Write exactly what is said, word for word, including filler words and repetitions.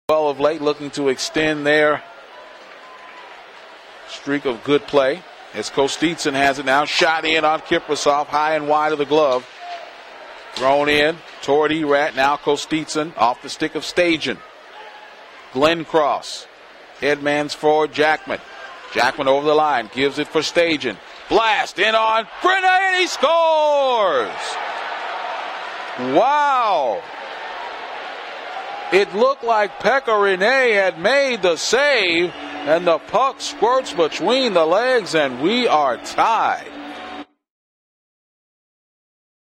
well of late, looking to extend their streak of good play. As Kostitsin has it now, shot in on Kiprasov, high and wide of the glove. Thrown in toward Erat, now Kostitsin off the stick of Stajan. Glenn Cross, headman's forward Jackman. Jackman over the line, gives it for Stajan. Blast in on Grenade, and he scores! Wow! It looked like Pekka Rinne had made the save, and the puck squirts between the legs, and we are tied.